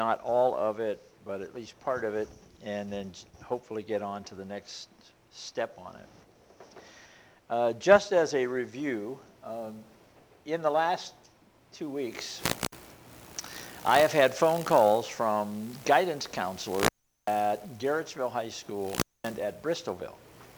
not all of it, but at least part of it, and then hopefully get on to the next step on it. Just as a review, in the last 2 weeks, I have had phone calls from guidance counselors at Garrettsville High School and at Bristolville.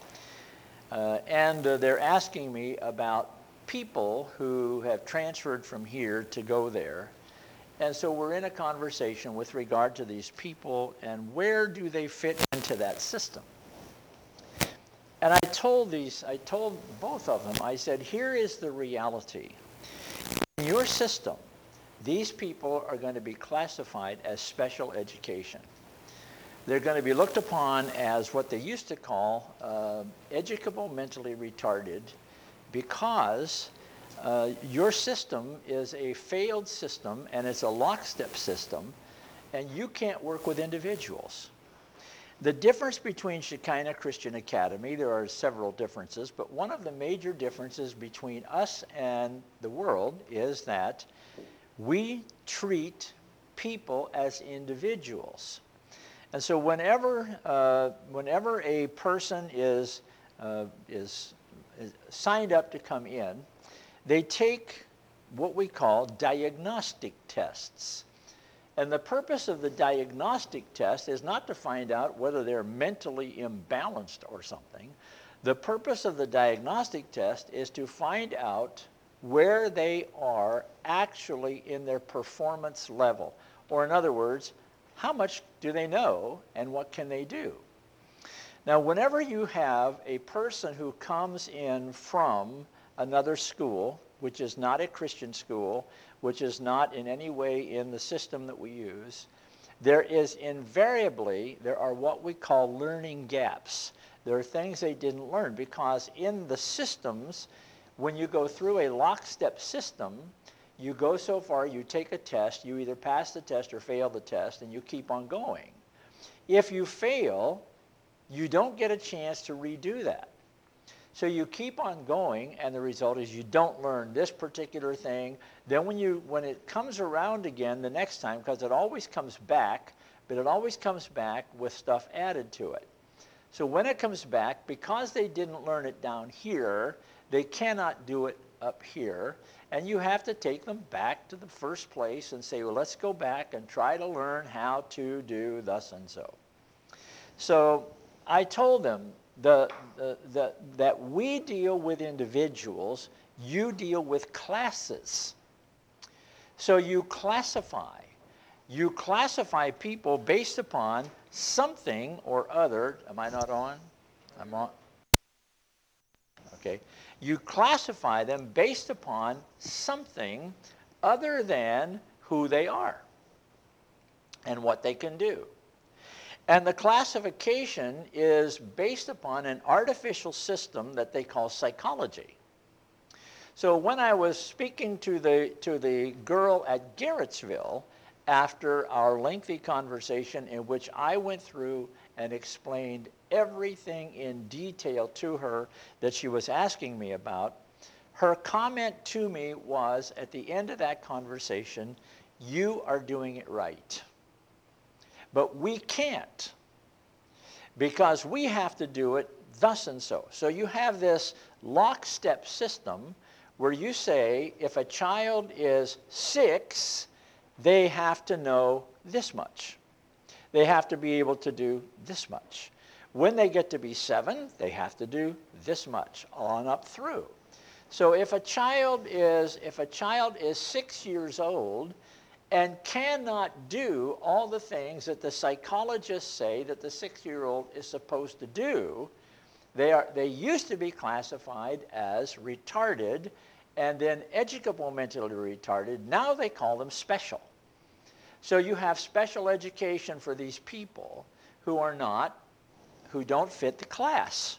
And they're asking me about people who have transferred from here to go there. And so we're in a conversation with regard to these people and where do they fit into that system. And I told both of them, I said, here is the reality. In your system, these people are going to be classified as special education. They're going to be looked upon as what they used to call educable mentally retarded because your system is a failed system and it's a lockstep system and you can't work with individuals. The difference between Shekinah Christian Academy, there are several differences, but one of the major differences between us and the world is that we treat people as individuals. And so whenever a person is signed up to come in, they take what we call diagnostic tests. And the purpose of the diagnostic test is not to find out whether they're mentally imbalanced or something. The purpose of the diagnostic test is to find out where they are actually in their performance level. Or in other words, how much do they know and what can they do? Now, whenever you have a person who comes in from another school, which is not a Christian school, which is not in any way in the system that we use, there are what we call learning gaps. There are things they didn't learn because in the systems, when you go through a lockstep system, you go so far, you take a test, you either pass the test or fail the test, and you keep on going. If you fail, you don't get a chance to redo that. So you keep on going, and the result is you don't learn this particular thing. Then when it comes around again the next time, because it always comes back, but it always comes back with stuff added to it. So when it comes back, because they didn't learn it down here, they cannot do it up here. And you have to take them back to the first place and say, well, let's go back and try to learn how to do thus and so. So I told them that we deal with individuals, you deal with classes. So you classify people based upon something or other. Am I not on? I'm on. Okay. You classify them based upon something other than who they are and what they can do. And the classification is based upon an artificial system that they call psychology. So when I was speaking to the girl at Garrettsville after our lengthy conversation in which I went through and explained everything in detail to her that she was asking me about, her comment to me was at the end of that conversation, you are doing it right. But we can't, because we have to do it thus and so. So you have this lockstep system where you say if a child is 6, they have to know this much. They have to be able to do this much. When they get to be 7, they have to do this much on up through. So if a child is 6 years old and cannot do all the things that the psychologists say that the 6-year-old is supposed to do, they used to be classified as retarded and then educable mentally retarded. Now they call them special. So you have special education for these people who don't fit the class.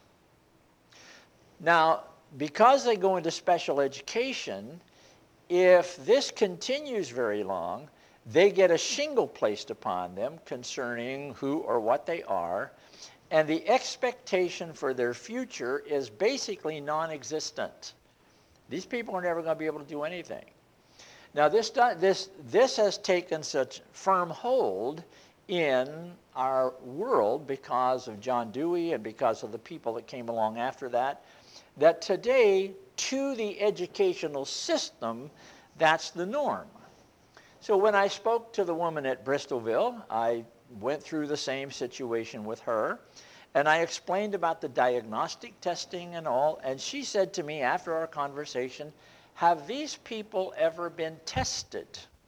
Now, because they go into special education, if this continues very long, they get a shingle placed upon them concerning who or what they are, and the expectation for their future is basically non-existent. These people are never going to be able to do anything. Now this has taken such firm hold in our world because of John Dewey and because of the people that came along after that, that today, to the educational system, that's the norm. So when I spoke to the woman at Bristolville, I went through the same situation with her, and I explained about the diagnostic testing and all, and she said to me after our conversation, "Have these people ever been tested?"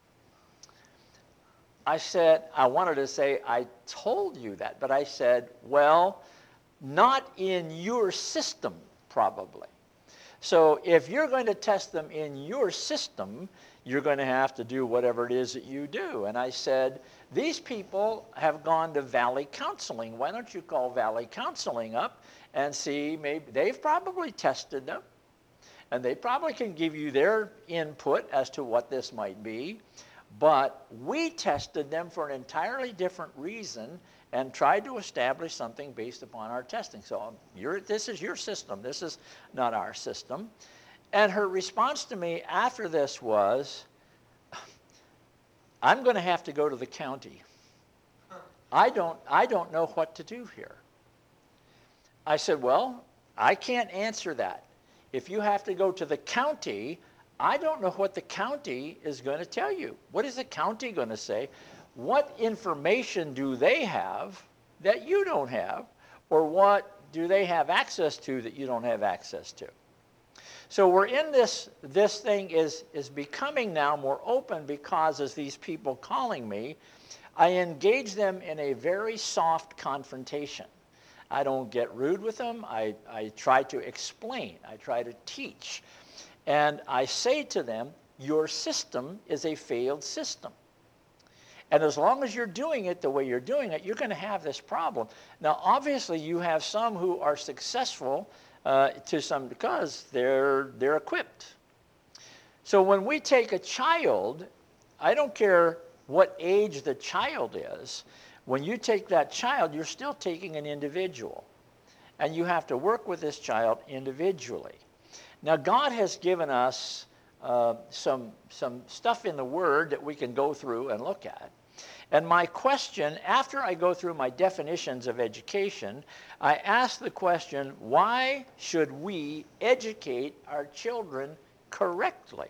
I said, I wanted to say, "I told you that," but I said, "Well, not in your system, probably. So if you're going to test them in your system, you're going to have to do whatever it is that you do." And I said, "These people have gone to Valley Counseling. Why don't you call Valley Counseling up and see, maybe they've probably tested them, and they probably can give you their input as to what this might be. But we tested them for an entirely different reason and tried to establish something based upon our testing. So this is your system. This is not our system." And her response to me after this was, "I'm going to have to go to the county. I don't know what to do here." I said, "Well, I can't answer that. If you have to go to the county, I don't know what the county is going to tell you. What is the county going to say? What information do they have that you don't have? Or what do they have access to that you don't have access to?" So we're in this thing is becoming now more open, because as these people calling me, I engage them in a very soft confrontation. I don't get rude with them. I try to explain. I try to teach. And I say to them, your system is a failed system. And as long as you're doing it the way you're doing it, you're going to have this problem. Now, obviously, you have some who are successful to some because they're equipped. So when we take a child, I don't care what age the child is, when you take that child, you're still taking an individual. And you have to work with this child individually. Now, God has given us some stuff in the Word that we can go through and look at. And my question, after I go through my definitions of education, I ask the question, why should we educate our children correctly?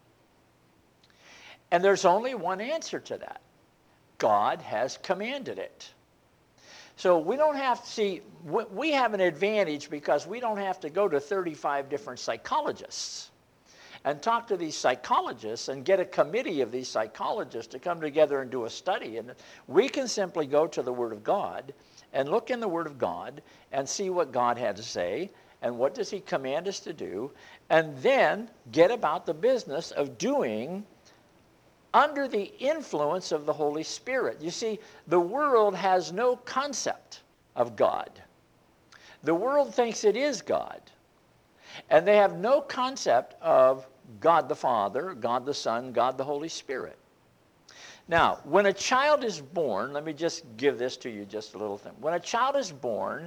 And there's only one answer to that. God has commanded it. So we don't have to see, we have an advantage because we don't have to go to 35 different psychologists and talk to these psychologists and get a committee of these psychologists to come together and do a study. And we can simply go to the Word of God and look in the Word of God and see what God had to say and what does He command us to do, and then get about the business of doing under the influence of the Holy Spirit. You see, the world has no concept of God. The world thinks it is God. And they have no concept of God the Father, God the Son, God the Holy Spirit. Now, when a child is born, let me just give this to you, just a little thing. When a child is born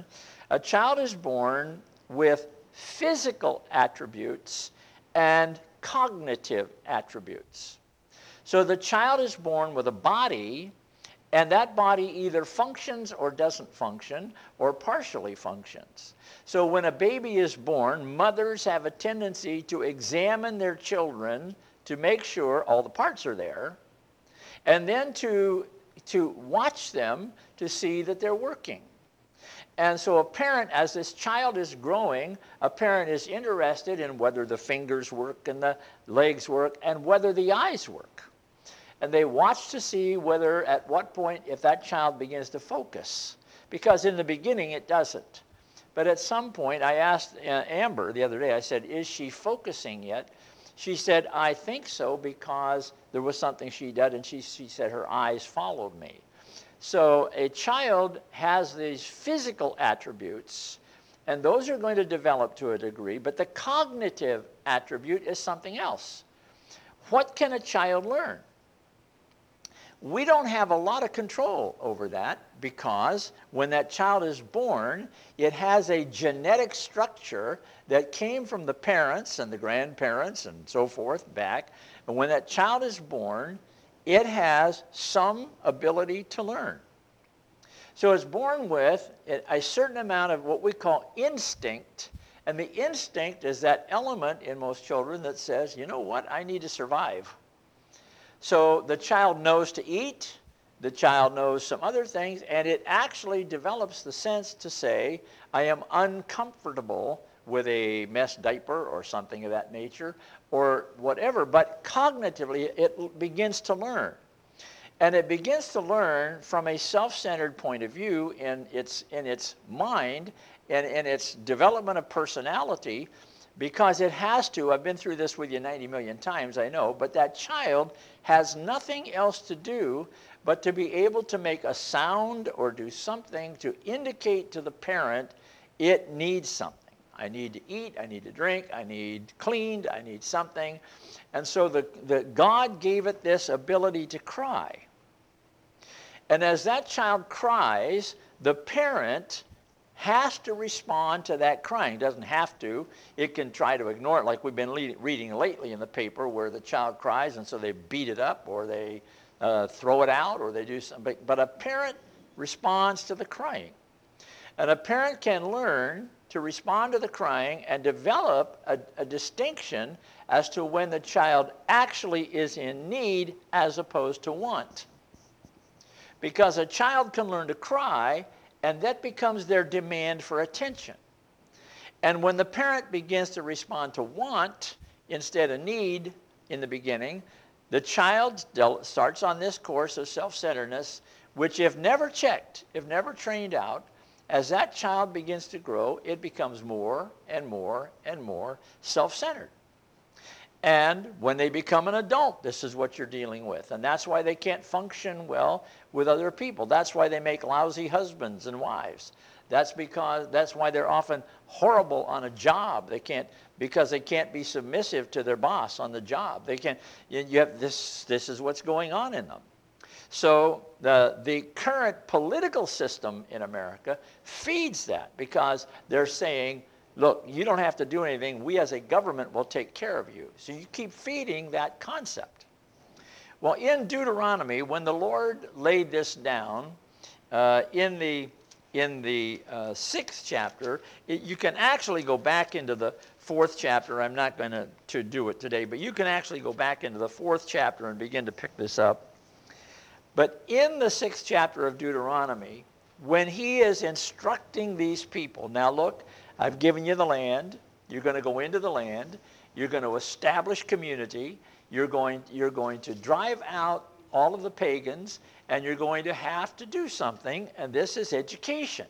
with physical attributes and cognitive attributes. So the child is born with a body, and that body either functions or doesn't function or partially functions. So when a baby is born, mothers have a tendency to examine their children to make sure all the parts are there, and then to watch them to see that they're working. And so a parent, as this child is growing, a parent is interested in whether the fingers work and the legs work and whether the eyes work. And they watch to see whether, at what point, if that child begins to focus. Because in the beginning, it doesn't. But at some point, I asked Amber the other day, I said, "Is she focusing yet?" She said, "I think so," because there was something she did, and she said her eyes followed me. So a child has these physical attributes, and those are going to develop to a degree, but the cognitive attribute is something else. What can a child learn? We don't have a lot of control over that, because when that child is born, it has a genetic structure that came from the parents and the grandparents and so forth back, And when that child is born, it has some ability to learn. So it's born with a certain amount of what we call instinct. And the instinct is that element in most children that says, you know what, I need to survive. So the child knows to eat, the child knows some other things, and it actually develops the sense to say, I am uncomfortable with a mesh diaper or something of that nature, or whatever. But cognitively, it begins to learn. And it begins to learn from a self-centered point of view in its mind and in its development of personality, because it has to. I've been through this with you 90 million times, I know, but that child has nothing else to do but to be able to make a sound or do something to indicate to the parent it needs something. I need to eat, I need to drink, I need cleaned, I need something. And so God gave it this ability to cry. And as that child cries, the parent has to respond to that crying. Doesn't have to. It can try to ignore it, like we've been reading lately in the paper where the child cries and so they beat it up or they throw it out or they do something. But a parent responds to the crying. And a parent can learn to respond to the crying and develop a distinction as to when the child actually is in need as opposed to want. Because a child can learn to cry, and that becomes their demand for attention. And when the parent begins to respond to want instead of need in the beginning, the child starts on this course of self-centeredness, which if never checked, if never trained out, as that child begins to grow, it becomes more and more and more self-centered. And when they become an adult, this is what you're dealing with. And that's why they can't function well with other people. That's why they make lousy husbands and wives. That's why they're often horrible on a job. Because they can't be submissive to their boss on the job. They can't. You have this is what's going on in them. So the current political system in America feeds that, because they're saying, look, you don't have to do anything. We as a government will take care of you. So you keep feeding that concept. Well, in Deuteronomy, when the Lord laid this down in the 6th chapter, you can actually go back into the 4th chapter. I'm not going to do it today, but you can actually go back into the 4th chapter and begin to pick this up. But in the 6th chapter of Deuteronomy, when he is instructing these people, now look, I've given you the land. You're going to go into the land. You're going to establish community. You're going to drive out all of the pagans, and you're going to have to do something, and this is education.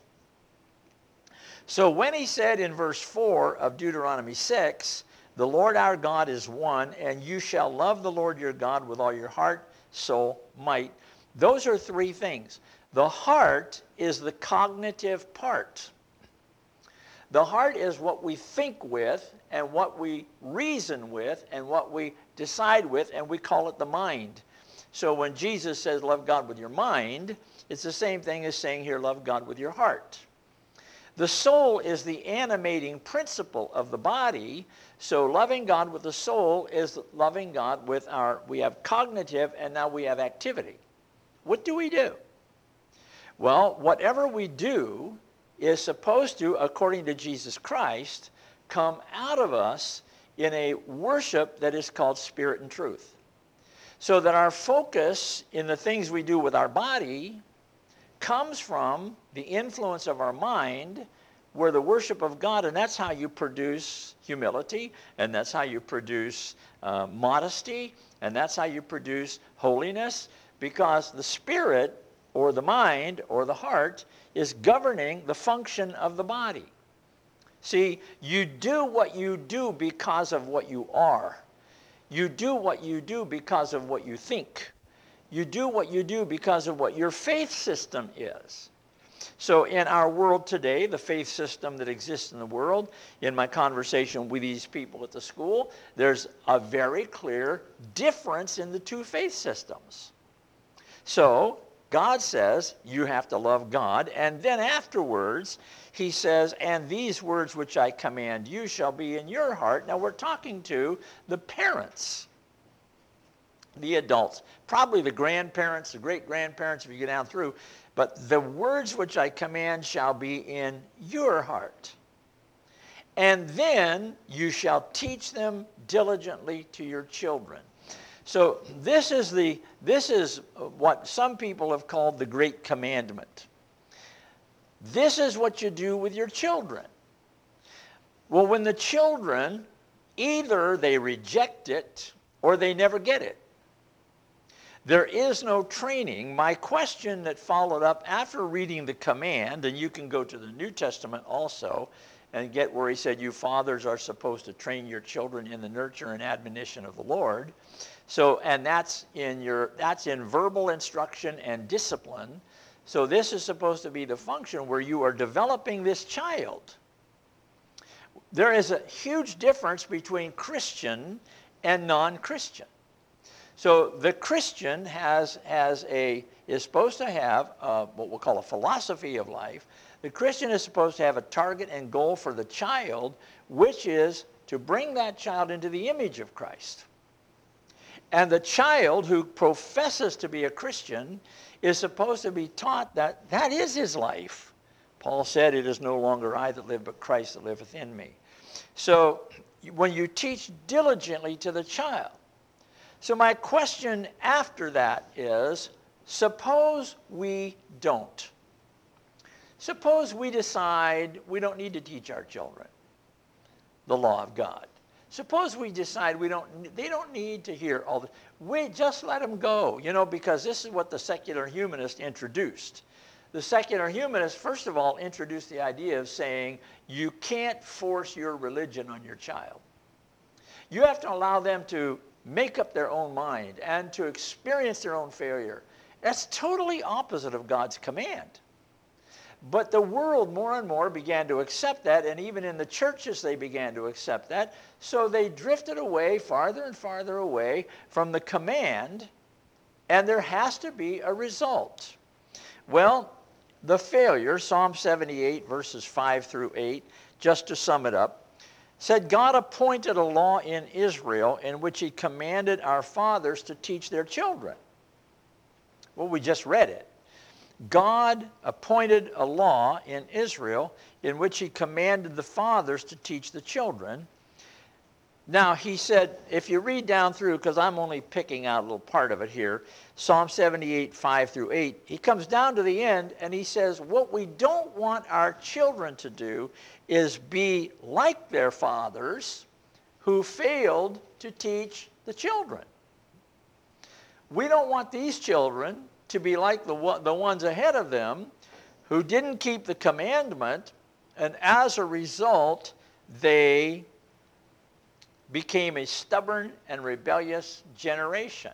So when he said in verse 4 of Deuteronomy 6, the Lord our God is one, and you shall love the Lord your God with all your heart, soul, might. Those are three things. The heart is the cognitive part. The heart is what we think with and what we reason with and what we decide with, and we call it the mind. So when Jesus says love God with your mind, it's the same thing as saying here love God with your heart. The soul is the animating principle of the body, so loving God with the soul is loving God with we have cognitive and now we have activity. What do we do? Well, whatever we do is supposed to, according to Jesus Christ, come out of us in a worship that is called spirit and truth. So that our focus in the things we do with our body comes from the influence of our mind, where the worship of God, and that's how you produce humility, and that's how you produce modesty, and that's how you produce holiness, because the spirit or the mind or the heart is governing the function of the body. See, you do what you do because of what you are. You do what you do because of what you think. You do what you do because of what your faith system is. So in our world today, the faith system that exists in the world, in my conversation with these people at the school, there's a very clear difference in the two faith systems. So God says you have to love God, and then afterwards he says, and these words which I command you shall be in your heart. Now we're talking to the parents. the adults, probably the grandparents, the great-grandparents if you go down through, but the words which I command shall be in your heart. And then you shall teach them diligently to your children. So this is what some people have called the Great Commandment. This is what you do with your children. Well, when the children, either they reject it or they never get it. There is no training. My question that followed up after reading the command, and you can go to the New Testament also and get where he said you fathers are supposed to train your children in the nurture and admonition of the Lord. So, and that's in verbal instruction and discipline. So this is supposed to be the function where you are developing this child. There is a huge difference between Christian and non-Christian. So the Christian is supposed to have what we'll call a philosophy of life. The Christian is supposed to have a target and goal for the child, which is to bring that child into the image of Christ. And the child who professes to be a Christian is supposed to be taught that that is his life. Paul said, "It is no longer I that live, but Christ that liveth in me." So when you teach diligently to the child. So my question after that is, suppose we don't. Suppose we decide we don't need to teach our children the law of God. Suppose we decide they don't need to hear all this. We just let them go, because this is what the secular humanist introduced. The secular humanist, first of all, introduced the idea of saying you can't force your religion on your child. You have to allow them to make up their own mind and to experience their own failure. That's totally opposite of God's command. But the world more and more began to accept that, and even in the churches they began to accept that. So they drifted away, farther and farther away from the command, and there has to be a result. Well, the failure, Psalm 78, verses 5 through 8, just to sum it up, said God appointed a law in Israel in which he commanded our fathers to teach their children. Well, we just read it. God appointed a law in Israel in which he commanded the fathers to teach the children. Now, he said, if you read down through, because I'm only picking out a little part of it here, Psalm 78, 5 through 8, he comes down to the end and he says, what we don't want our children to do is be like their fathers who failed to teach the children. We don't want these children to be like the ones ahead of them who didn't keep the commandment, and as a result, they became a stubborn and rebellious generation.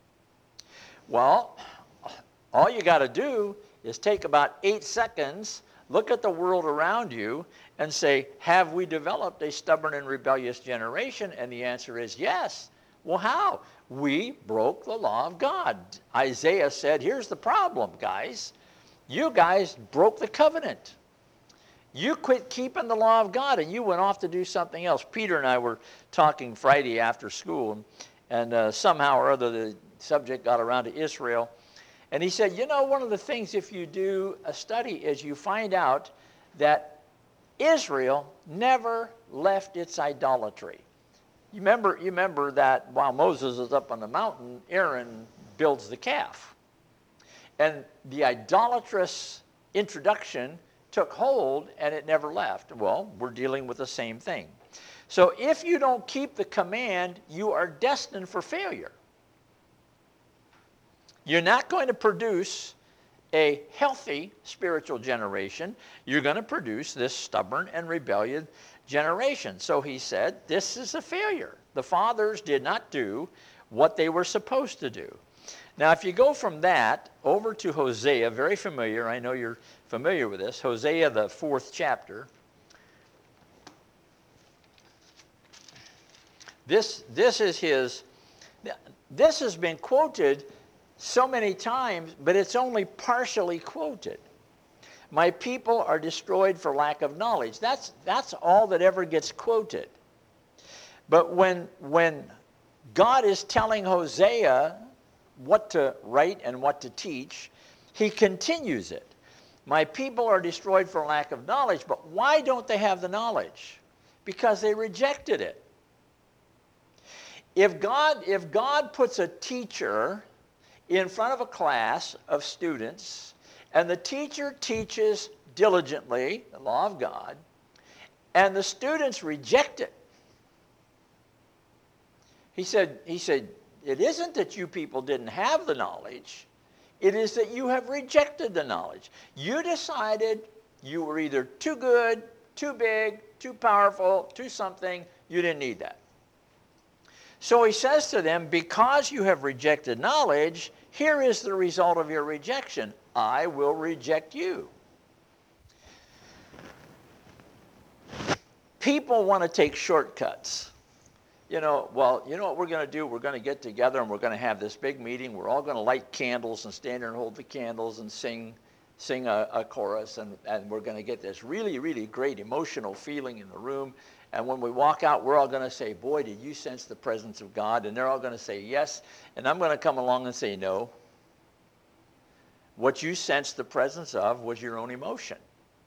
Well, all you got to do is take about 8 seconds, look at the world around you, and say, have we developed a stubborn and rebellious generation? And the answer is yes. Well, how? We broke the law of God. Isaiah said, here's the problem, guys. You guys broke the covenant. You quit keeping the law of God, and you went off to do something else. Peter and I were talking Friday after school, and somehow or other the subject got around to Israel. And he said, one of the things if you do a study is you find out that Israel never left its idolatry. You remember that while Moses is up on the mountain, Aaron builds the calf. And the idolatrous introduction took hold and it never left. Well, we're dealing with the same thing. So if you don't keep the command, you are destined for failure. You're not going to produce a healthy spiritual generation. You're going to produce this stubborn and rebellious generation. So he said, this is a failure. The fathers did not do what they were supposed to do. Now, if you go from that over to Hosea, very familiar, I know you're familiar with this, Hosea, the 4th chapter. This has been quoted so many times, but it's only partially quoted. My people are destroyed for lack of knowledge. That's all that ever gets quoted. But when God is telling Hosea what to write and what to teach, he continues it. My people are destroyed for lack of knowledge, but why don't they have the knowledge? Because they rejected it. If God puts a teacher in front of a class of students, and the teacher teaches diligently the law of God, and the students reject it, he said, it isn't that you people didn't have the knowledge, it is that you have rejected the knowledge. You decided you were either too good, too big, too powerful, too something. You didn't need that. So he says to them, because you have rejected knowledge, here is the result of your rejection. I will reject you. People want to take shortcuts. You know what we're going to do? We're going to get together and we're going to have this big meeting. We're all going to light candles and stand there and hold the candles and sing a chorus. And we're going to get this really, really great emotional feeling in the room. And when we walk out, we're all going to say, boy, did you sense the presence of God? And they're all going to say yes. And I'm going to come along and say no. What you sensed the presence of was your own emotion.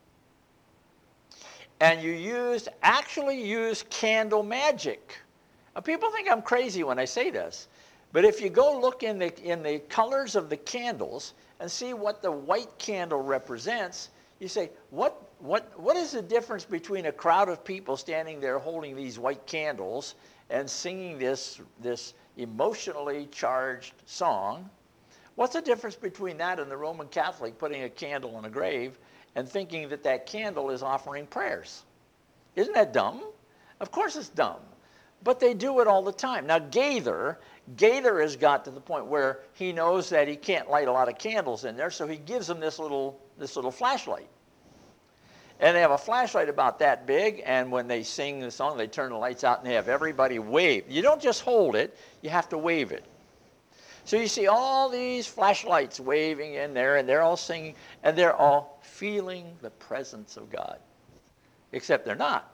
And you actually used candle magic. Now, people think I'm crazy when I say this, but if you go look in the colors of the candles and see what the white candle represents, you say, what is the difference between a crowd of people standing there holding these white candles and singing this emotionally charged song? What's the difference between that and the Roman Catholic putting a candle on a grave and thinking that candle is offering prayers? Isn't that dumb? Of course it's dumb. But they do it all the time. Now Gaither has got to the point where he knows that he can't light a lot of candles in there, so he gives them this little flashlight. And they have a flashlight about that big, and when they sing the song, they turn the lights out and they have everybody wave. You don't just hold it, you have to wave it. So you see all these flashlights waving in there, and they're all singing, and they're all feeling the presence of God. Except they're not.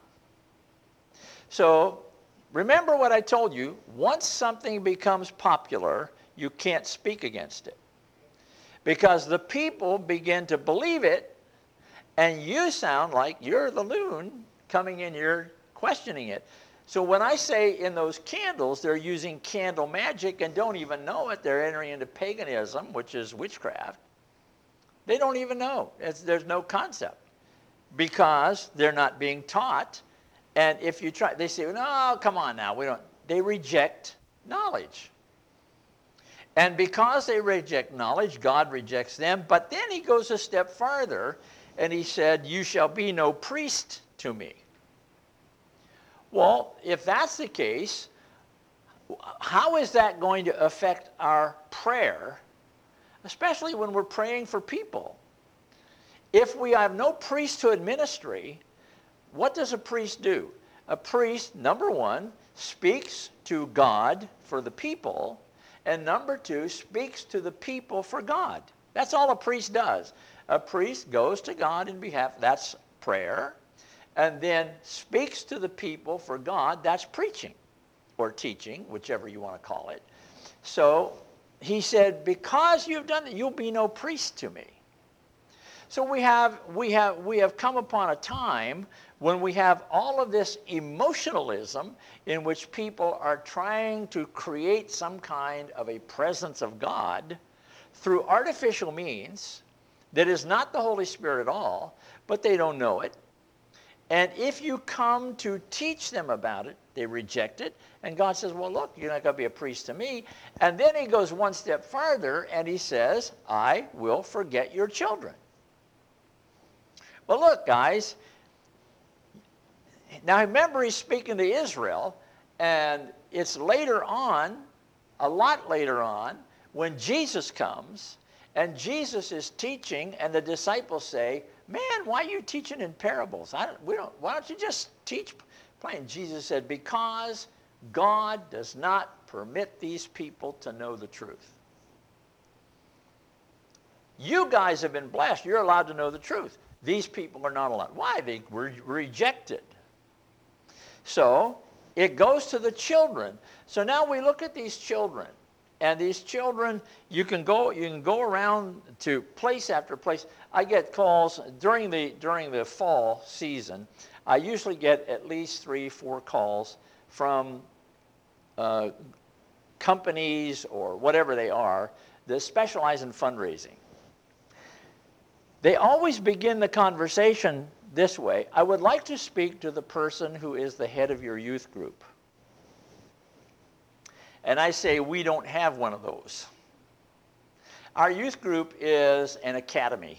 So remember what I told you, once something becomes popular, you can't speak against it. Because the people begin to believe it, and you sound like you're the loon coming in here questioning it. So when I say in those candles, they're using candle magic and don't even know it, they're entering into paganism, which is witchcraft. They don't even know. There's no concept. Because they're not being taught. And if you try, they say, no, come on now, we don't. They reject knowledge. And because they reject knowledge, God rejects them. But then he goes a step farther, and he said, you shall be no priest to me. Well, if that's the case, how is that going to affect our prayer, especially when we're praying for people? If we have no priesthood ministry, what does a priest do? A priest, number one, speaks to God for the people, and number two, speaks to the people for God. That's all a priest does. A priest goes to God in behalf, that's prayer, and then speaks to the people for God, that's preaching or teaching, whichever you want to call it. So he said, because you've done that, you'll be no priest to me. So we have come upon a time when we have all of this emotionalism in which people are trying to create some kind of a presence of God through artificial means that is not the Holy Spirit at all, but they don't know it. And if you come to teach them about it, they reject it. And God says, well, look, you're not going to be a priest to me. And then he goes one step farther and he says, I will forget your children. Well, look, guys, now remember he's speaking to Israel, and it's later on, a lot later on, when Jesus comes, and Jesus is teaching, and the disciples say, man, why are you teaching in parables? Why don't you just teach plain? Jesus said, because God does not permit these people to know the truth. You guys have been blessed. You're allowed to know the truth. These people are not allowed. Why? They were rejected. So It goes to the children. So now we look at these children. And these children, you can go around to place after place. I get calls during the fall season. I usually get at least 3-4 calls from companies or whatever they are that specialize in fundraising. They always begin the conversation this way: I would like to speak to the person who is the head of your youth group. And I say, we don't have one of those. Our youth group is an academy.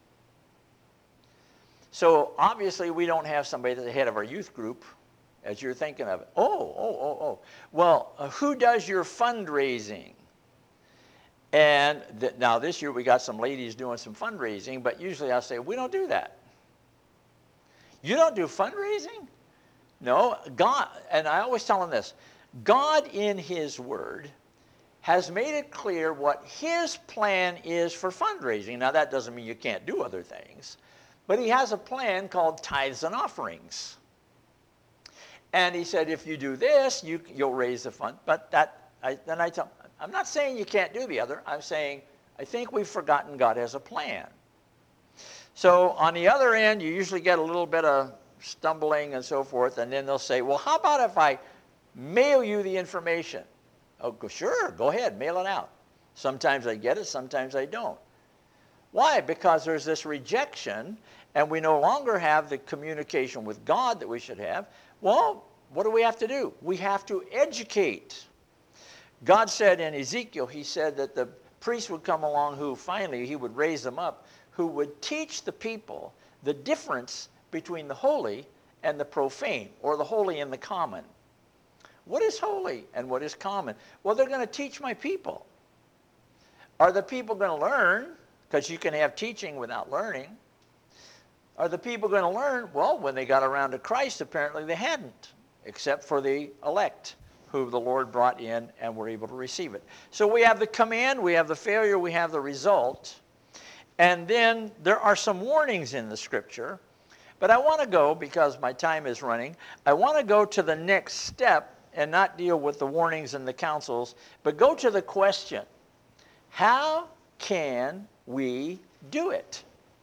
So obviously we don't have somebody that's the head of our youth group, as you're thinking of it. Oh. Well, who does your fundraising? And now this year we got some ladies doing some fundraising, but usually I'll say, we don't do that. You don't do fundraising? No, God, and I always tell them this: God in His Word has made it clear what His plan is for fundraising. Now that doesn't mean you can't do other things, but He has a plan called tithes and offerings. And He said, if you do this, you'll raise the fund. But then I tell them, I'm not saying you can't do the other. I'm saying, I think we've forgotten God has a plan. So on the other end, you usually get a little bit of stumbling and so forth, and then they'll say, well, how about if I mail you the information? Oh, sure, go ahead, mail it out. Sometimes I get it, sometimes I don't. Why? Because there's this rejection, and we no longer have the communication with God that we should have. Well, what do we have to do? We have to educate. God said in Ezekiel, He said that the priest would come along who finally He would raise them up, who would teach the people the difference between the holy and the profane, or the holy and the common. What is holy and what is common? Well, they're going to teach my people. Are the people going to learn? Because you can have teaching without learning. Are the people going to learn? Well, when they got around to Christ, apparently they hadn't, except for the elect, who the Lord brought in and were able to receive it. So we have the command, we have the failure, we have the result. And then there are some warnings in the Scripture. But I want to go, because my time is running, I want to go to the next step and not deal with the warnings and the counsels, but go to the question: how can we do it?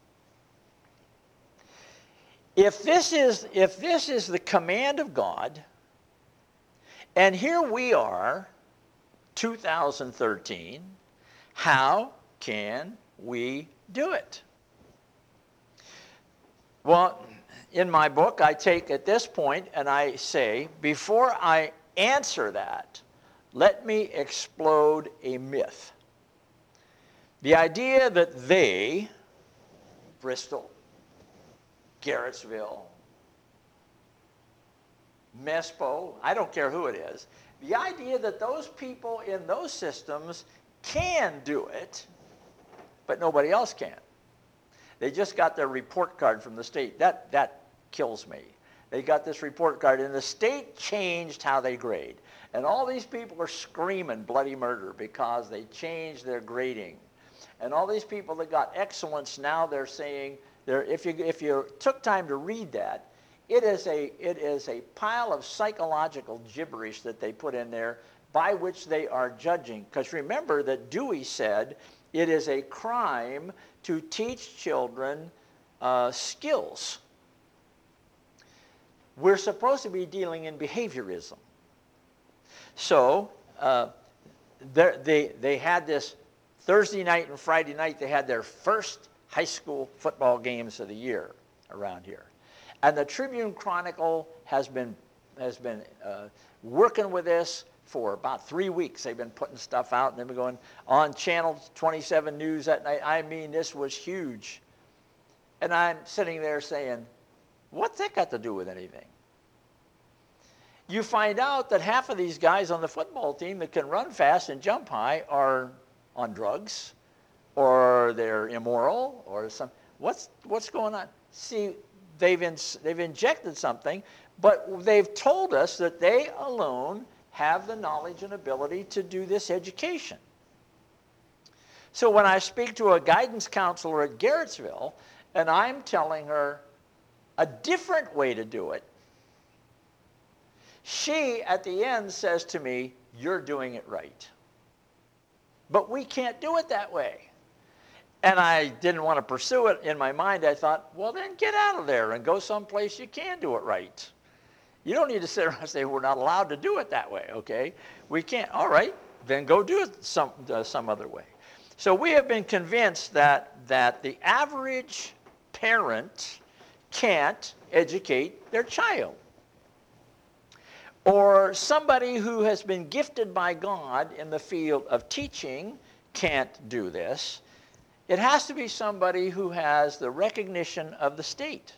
If this is the command of God, and here we are, 2013, how can we do it? Well, in my book, I take at this point and I say, before I answer that, let me explode a myth. The idea that they, Bristol, Garrettsville, Mespo, I don't care who it is, the idea that those people in those systems can do it, but nobody else can. They just got their report card from the state. That kills me. They got this report card, and the state changed how they grade. And all these people are screaming bloody murder because they changed their grading. And all these people that got excellence, now they're saying, if you took time to read that, it is a pile of psychological gibberish that they put in there by which they are judging. Because remember that Dewey said it is a crime to teach children skills. We're supposed to be dealing in behaviorism. So they had this Thursday night and Friday night, they had their first high school football games of the year around here. And the Tribune Chronicle has been working with this for about 3 weeks. They've been putting stuff out, and they've been going on Channel 27 News that night. I mean, this was huge. And I'm sitting there saying, what's that got to do with anything? You find out that half of these guys on the football team that can run fast and jump high are on drugs, or they're immoral, or some. What's going on? See, they've injected something, but they've told us that they alone have the knowledge and ability to do this education. So when I speak to a guidance counselor at Garrettsville, and I'm telling her a different way to do it, She, at the end, says to me, "You're doing it right." But we can't do it that way. And I didn't want to pursue it. In my mind, I thought, well, then get out of there and go someplace you can do it right. You don't need to sit around and say, we're not allowed to do it that way, okay? We can't. All right, then go do it some other way. So we have been convinced that the average parent can't educate their child. Or somebody who has been gifted by God in the field of teaching can't do this. It has to be somebody who has the recognition of the state.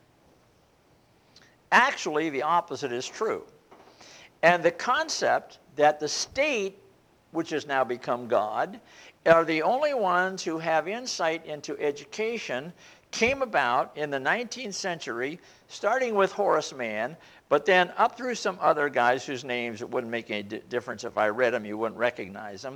Actually, the opposite is true. And the concept that the state, which has now become God, are the only ones who have insight into education came about in the 19th century, starting with Horace Mann, but then up through some other guys whose names it wouldn't make any difference if I read them, you wouldn't recognize them,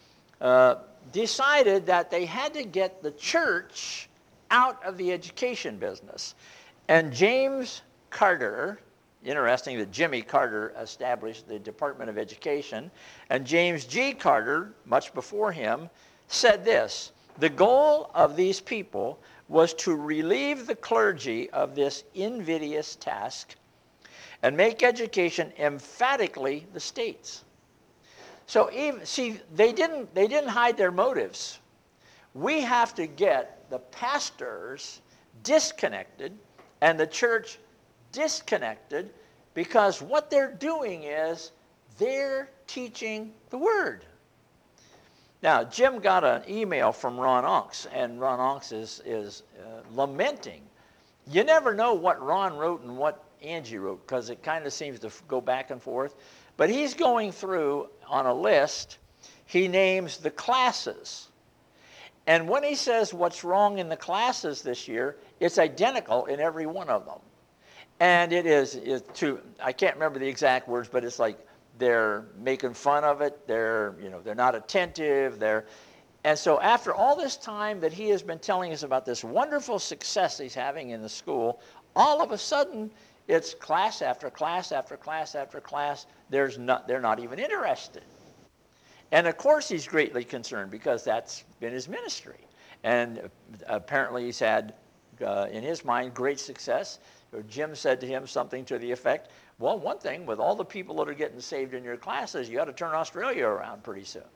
decided that they had to get the church out of the education business. And James Carter, interesting that Jimmy Carter established the Department of Education, and James G. Carter, much before him, said this: the goal of these people was to relieve the clergy of this invidious task and make education emphatically the state's. So even, see, they didn't hide their motives. We have to get the pastors disconnected and the church disconnected, because what they're doing is they're teaching the word. Now, Jim got an email from Ron Onks, and Ron Onks is lamenting. You never know what Ron wrote and what Angie wrote, because it kind of seems to go back and forth. But he's going through on a list. He names the classes. And when he says what's wrong in the classes this year, it's identical in every one of them. And it is I can't remember the exact words, but it's like they're making fun of it. They're not attentive. And so after all this time that he has been telling us about this wonderful success he's having in the school, all of a sudden it's class after class after class after class. They're not even interested. And of course he's greatly concerned, because that's been his ministry. And apparently he's had, in his mind, great success. Jim said to him something to the effect, well, one thing, with all the people that are getting saved in your classes, you ought to turn Australia around pretty soon.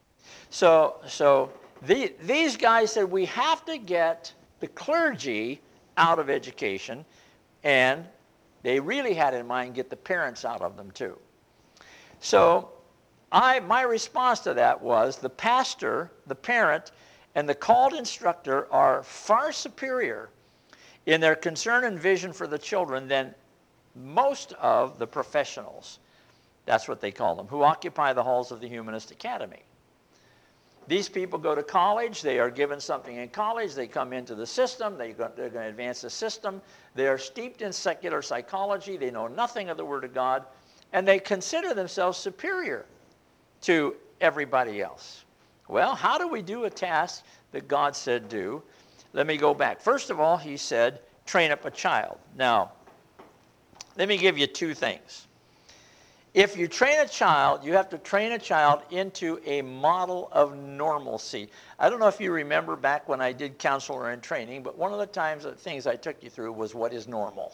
So these guys said, we have to get the clergy out of education, and they really had in mind get the parents out of them too. So my response to that was, the pastor, the parent, and the called instructor are far superior in their concern and vision for the children than most of the professionals, that's what they call them, who occupy the halls of the Humanist Academy. These people go to college, they are given something in college, they come into the system, they're going to advance the system, they are steeped in secular psychology, they know nothing of the Word of God, and they consider themselves superior to everybody else. Well, how do we do a task that God said do? Let me go back. First of all, he said, train up a child. Now, let me give you two things. If you train a child, you have to train a child into a model of normalcy. I don't know if you remember back when I did counselor in training, but one of the things I took you through was what is normal.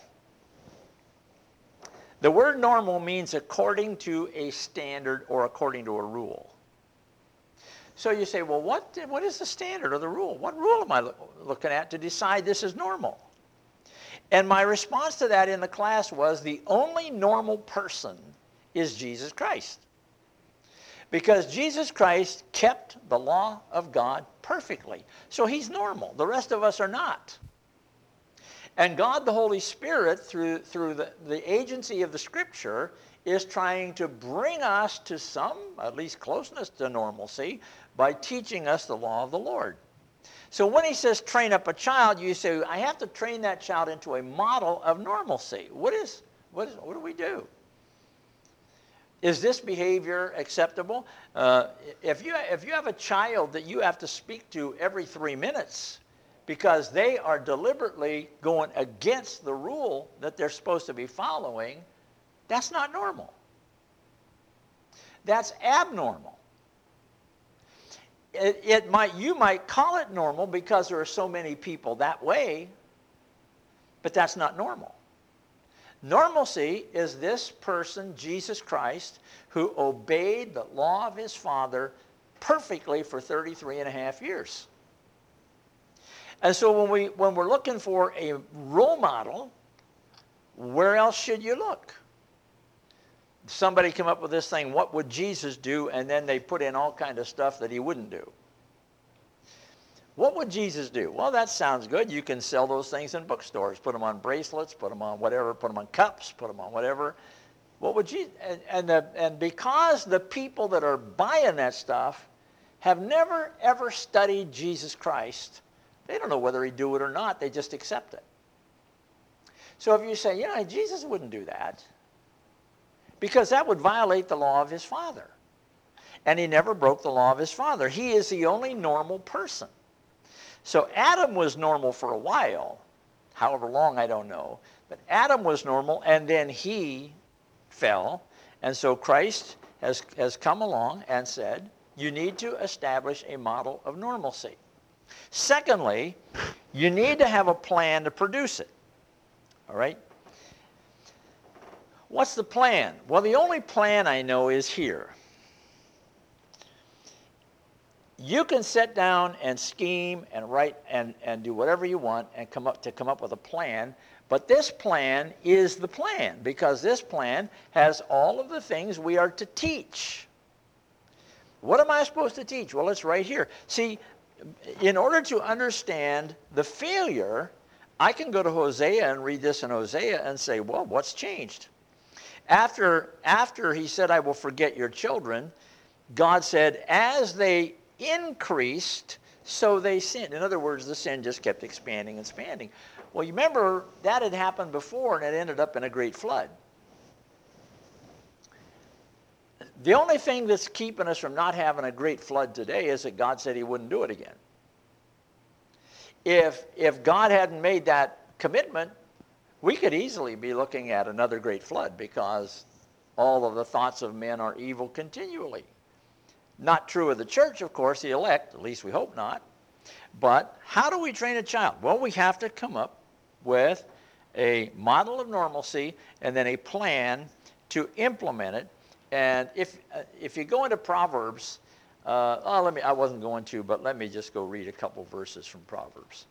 The word normal means according to a standard or according to a rule. So you say, well, what is the standard or the rule? What rule am I looking at to decide this is normal? And my response to that in the class was, the only normal person is Jesus Christ. Because Jesus Christ kept the law of God perfectly. So he's normal. The rest of us are not. And God, the Holy Spirit, through the agency of the Scripture, is trying to bring us to some, at least closeness to normalcy, by teaching us the law of the Lord. So when he says train up a child, you say, I have to train that child into a model of normalcy. What do we do? Is this behavior acceptable? If you have a child that you have to speak to every 3 minutes because they are deliberately going against the rule that they're supposed to be following, that's not normal. That's abnormal. You might call it normal because there are so many people that way, but that's not normal. Normalcy is this person, Jesus Christ, who obeyed the law of his Father perfectly for 33 and a half years. And so when we're looking for a role model, where else should you look? Somebody come up with this thing, what would Jesus do? And then they put in all kind of stuff that he wouldn't do. What would Jesus do? Well, that sounds good. You can sell those things in bookstores. Put them on bracelets, put them on whatever, put them on cups, put them on whatever. What would Jesus, and because the people that are buying that stuff have never, ever studied Jesus Christ, they don't know whether he'd do it or not. They just accept it. So if you say, Jesus wouldn't do that, because that would violate the law of his Father. And he never broke the law of his Father. He is the only normal person. So Adam was normal for a while, however long, I don't know. But Adam was normal, and then he fell. And so Christ has come along and said, you need to establish a model of normalcy. Secondly, you need to have a plan to produce it. All right? What's the plan? Well, the only plan I know is here. You can sit down and scheme and write and do whatever you want and come up with a plan, but this plan is the plan, because this plan has all of the things we are to teach. What am I supposed to teach? Well, it's right here. See, in order to understand the failure, I can go to Hosea and read this in Hosea and say, well, what's changed? After he said, I will forget your children, God said, as they increased, so they sinned. In other words, the sin just kept expanding and expanding. Well, you remember that had happened before, and it ended up in a great flood. The only thing that's keeping us from not having a great flood today is that God said he wouldn't do it again. If God hadn't made that commitment, we could easily be looking at another great flood, because all of the thoughts of men are evil continually. Not true of the church, of course, the elect, at least we hope not. But how do we train a child? Well, we have to come up with a model of normalcy and then a plan to implement it. And if you go into Proverbs, I wasn't going to, but let me just go read a couple verses from Proverbs.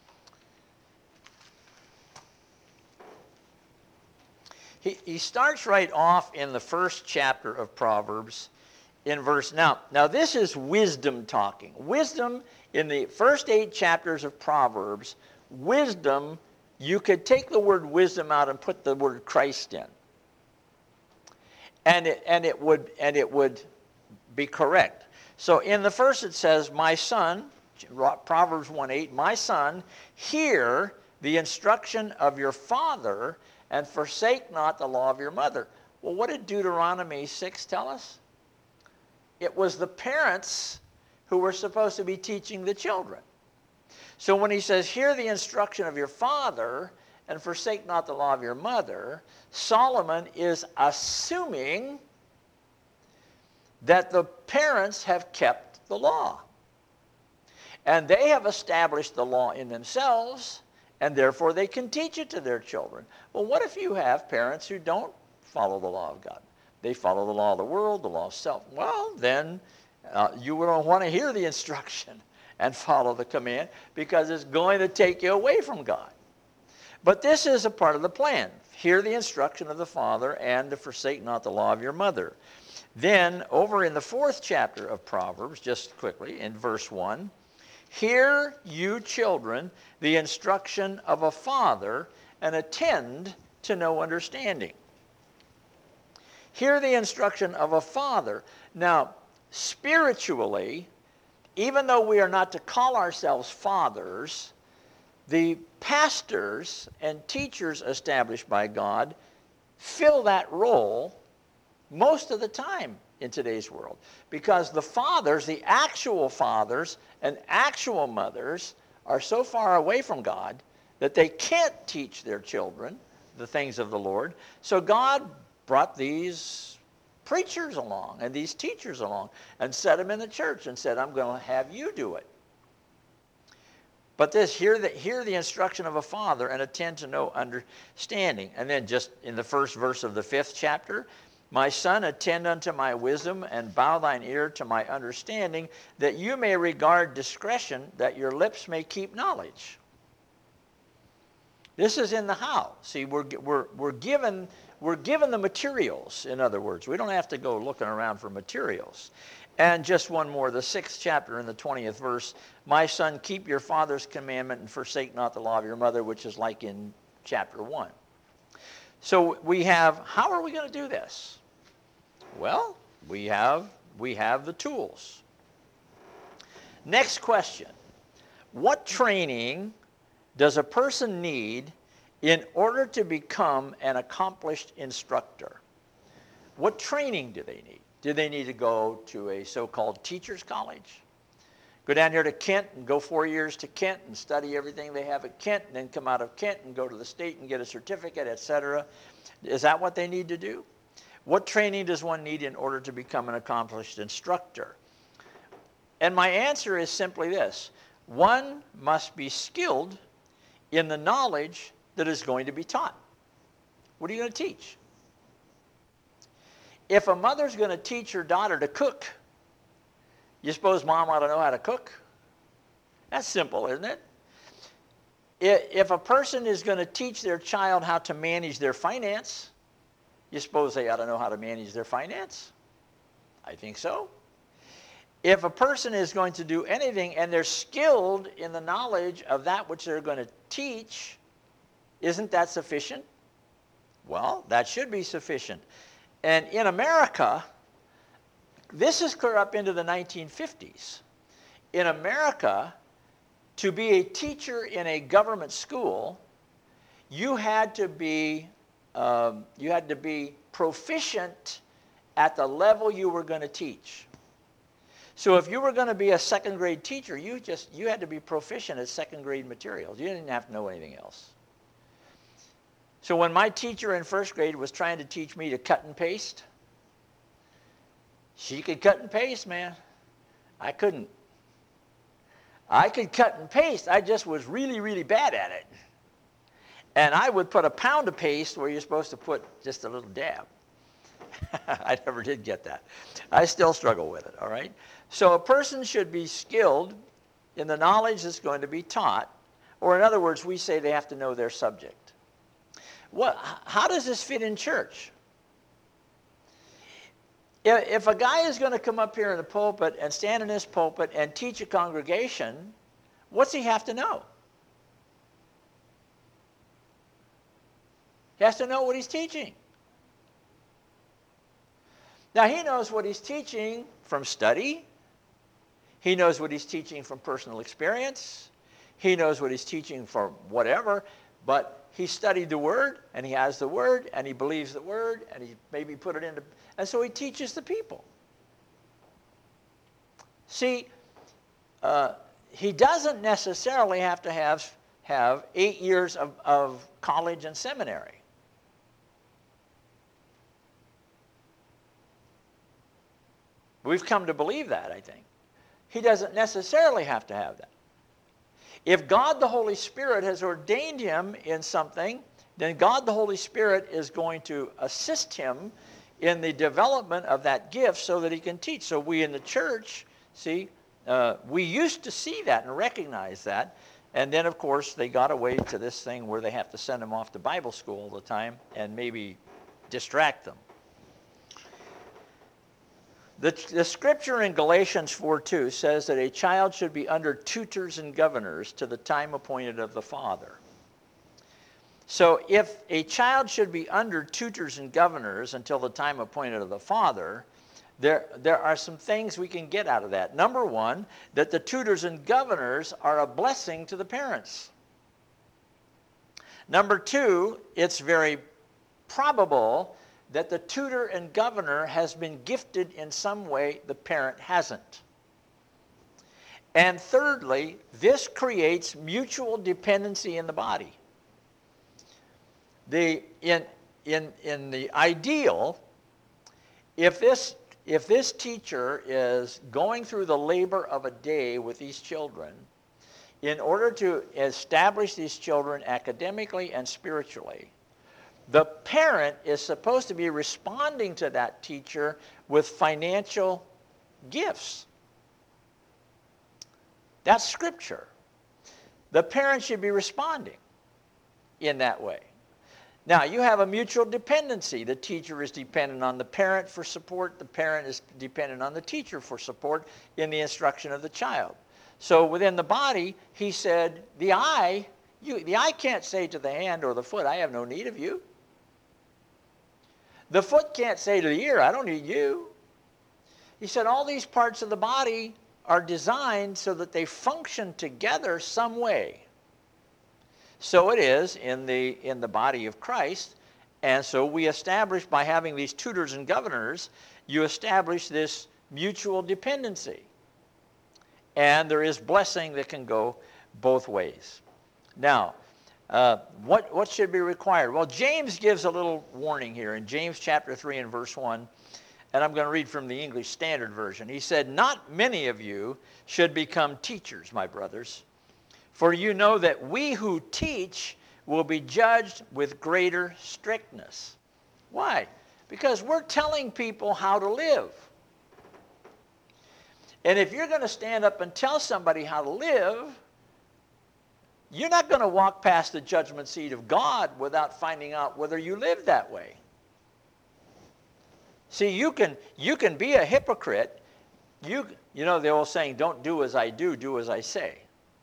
He starts right off in the first chapter of Proverbs in verse, now this is wisdom talking. Wisdom in the first 8 chapters of Proverbs, wisdom, you could take the word wisdom out and put the word Christ in. And it would be correct. So in the first it says, my son, Proverbs 1:8, my son, hear the instruction of your father and forsake not the law of your mother. Well, what did Deuteronomy 6 tell us? It was the parents who were supposed to be teaching the children. So when he says, hear the instruction of your father and forsake not the law of your mother, Solomon is assuming that the parents have kept the law. And they have established the law in themselves, and therefore they can teach it to their children. Well, what if you have parents who don't follow the law of God? They follow the law of the world, the law of self. Well, then you don't want to hear the instruction and follow the command, because it's going to take you away from God. But this is a part of the plan. Hear the instruction of the father and to forsake not the law of your mother. Then, over in the 4th chapter of Proverbs, just quickly, in verse 1, hear, you children, the instruction of a father, and attend to no understanding. Hear the instruction of a father. Now, spiritually, even though we are not to call ourselves fathers, the pastors and teachers established by God fill that role most of the time in today's world, because the fathers, the actual fathers and actual mothers, are so far away from God that they can't teach their children the things of the Lord. So God brought these preachers along and these teachers along and set them in the church and said, I'm going to have you do it. But hear the instruction of a father and attend to no understanding. And then just in the first verse of the 5th chapter, my son, attend unto my wisdom and bow thine ear to my understanding, that you may regard discretion, that your lips may keep knowledge. This is in the how. See, we're given the materials, in other words. We don't have to go looking around for materials. And just one more, the 6th chapter in the 20th verse, my son, keep your father's commandment and forsake not the law of your mother, which is like in chapter 1. So we have, how are we going to do this? Well, we have the tools. Next question. What training does a person need in order to become an accomplished instructor? What training do they need? Do they need to go to a so-called teacher's college? Go down here to Kent and go 4 years to Kent and study everything they have at Kent, and then come out of Kent and go to the state and get a certificate, etc. Is that what they need to do? What training does one need in order to become an accomplished instructor? And my answer is simply this. One must be skilled in the knowledge that is going to be taught. What are you going to teach? If a mother's going to teach her daughter to cook, you suppose mom ought to know how to cook? That's simple, isn't it? If a person is going to teach their child how to manage their finance, you suppose they ought to know how to manage their finance? I think so. If a person is going to do anything and they're skilled in the knowledge of that which they're going to teach, isn't that sufficient? Well, that should be sufficient. And in America, this is clear up into the 1950s. In America, to be a teacher in a government school, you had to be proficient at the level you were going to teach. So if you were going to be a second grade teacher, you had to be proficient at second grade materials. You didn't have to know anything else. So when my teacher in first grade was trying to teach me to cut and paste, she could cut and paste, man. I couldn't. I could cut and paste. I just was really, really bad at it. And I would put a pound of paste where you're supposed to put just a little dab. I never did get that. I still struggle with it, all right? So a person should be skilled in the knowledge that's going to be taught, or in other words, we say they have to know their subject. How does this fit in church? If a guy is going to come up here in the pulpit and stand in this pulpit and teach a congregation, what's he have to know? He has to know what he's teaching. Now, he knows what he's teaching from study. He knows what he's teaching from personal experience. He knows what he's teaching from whatever, but he studied the Word, and he has the Word, and he believes the Word, and he maybe put it into, and so he teaches the people. See, he doesn't necessarily have to have 8 years of college and seminary. We've come to believe that, I think. He doesn't necessarily have to have that. If God the Holy Spirit has ordained him in something, then God the Holy Spirit is going to assist him in the development of that gift so that he can teach. So we in the church, see, we used to see that and recognize that. And then, of course, they got away to this thing where they have to send them off to Bible school all the time and maybe distract them. The scripture in Galatians 4:2 says that a child should be under tutors and governors to the time appointed of the father. So if a child should be under tutors and governors until the time appointed of the father, there are some things we can get out of that. Number one, that the tutors and governors are a blessing to the parents. Number two, it's very probable that the tutor and governor has been gifted in some way the parent hasn't. And thirdly, this creates mutual dependency in the body. In the ideal, if this teacher is going through the labor of a day with these children in order to establish these children academically and spiritually, the parent is supposed to be responding to that teacher with financial gifts. That's Scripture. The parent should be responding in that way. Now, you have a mutual dependency. The teacher is dependent on the parent for support. The parent is dependent on the teacher for support in the instruction of the child. So within the body, he said, the eye can't say to the hand or the foot, I have no need of you. The foot can't say to the ear, I don't need you. He said all these parts of the body are designed so that they function together some way. So it is in the body of Christ. And so we establish, by having these tutors and governors, you establish this mutual dependency. And there is blessing that can go both ways. Now, what should be required? Well, James gives a little warning here in James chapter 3 and verse 1. And I'm going to read from the English Standard Version. He said, not many of you should become teachers, my brothers, for you know that we who teach will be judged with greater strictness. Why? Because we're telling people how to live. And if you're going to stand up and tell somebody how to live, you're not going to walk past the judgment seat of God without finding out whether you live that way. See, you can be a hypocrite. You know the old saying, don't do as I do, do as I say.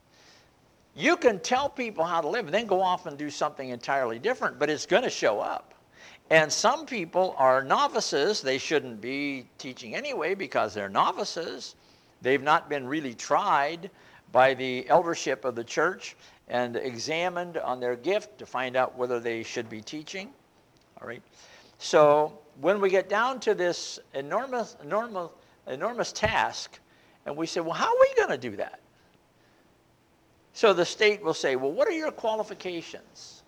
You can tell people how to live and then go off and do something entirely different, but it's going to show up. And some people are novices. They shouldn't be teaching anyway because they're novices. They've not been really tried by the eldership of the church and examined on their gift to find out whether they should be teaching. All right. So when we get down to this enormous task, and we say, well, how are we going to do that? So the state will say, well, what are your qualifications?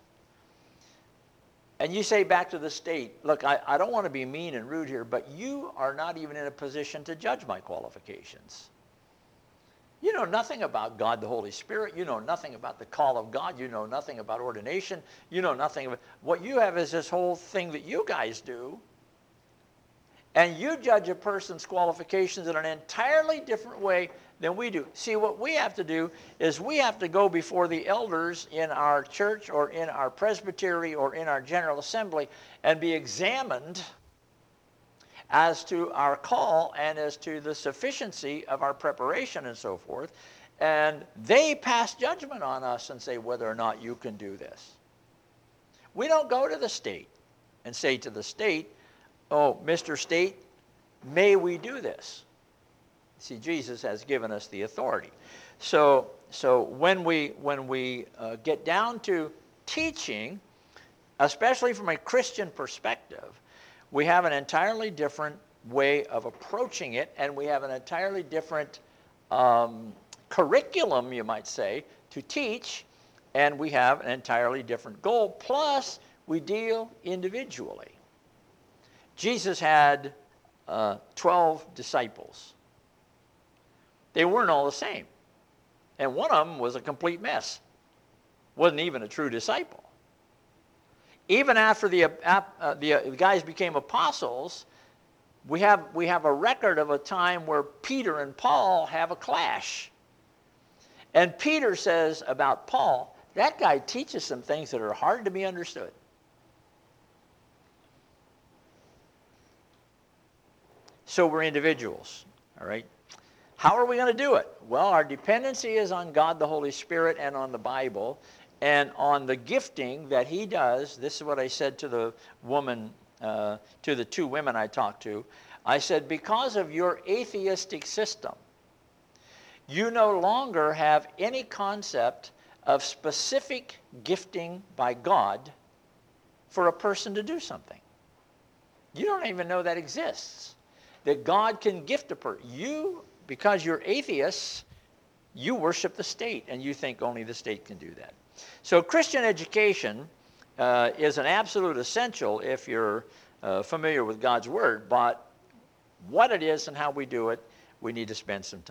And you say back to the state, look, I don't want to be mean and rude here, but you are not even in a position to judge my qualifications. You know nothing about God the Holy Spirit. You know nothing about the call of God. You know nothing about ordination. You know nothing about... What you have is this whole thing that you guys do. And you judge a person's qualifications in an entirely different way than we do. See, what we have to do is we have to go before the elders in our church or in our presbytery or in our general assembly and be examined as to our call and as to the sufficiency of our preparation and so forth. And they pass judgment on us and say whether or not you can do this. We don't go to the state and say to the state, oh, Mr. State, may we do this? See, Jesus has given us the authority. So when we get down to teaching, especially from a Christian perspective, we have an entirely different way of approaching it, and we have an entirely different curriculum, you might say, to teach, and we have an entirely different goal. Plus, we deal individually. Jesus had 12 disciples. They weren't all the same. And one of them was a complete mess. Wasn't even a true disciple. Even after the guys became apostles, we have a record of a time where Peter and Paul have a clash. And Peter says about Paul, that guy teaches some things that are hard to be understood. So we're individuals, all right? How are we going to do it? Well, our dependency is on God the Holy Spirit and on the Bible and on the gifting that he does. This is what I said to the woman, to the two women I talked to. I said, because of your atheistic system, you no longer have any concept of specific gifting by God for a person to do something. You don't even know that exists. That God can gift a person. You, because you're atheists, you worship the state, and you think only the state can do that. So Christian education is an absolute essential if you're familiar with God's Word, but what it is and how we do it, we need to spend some time.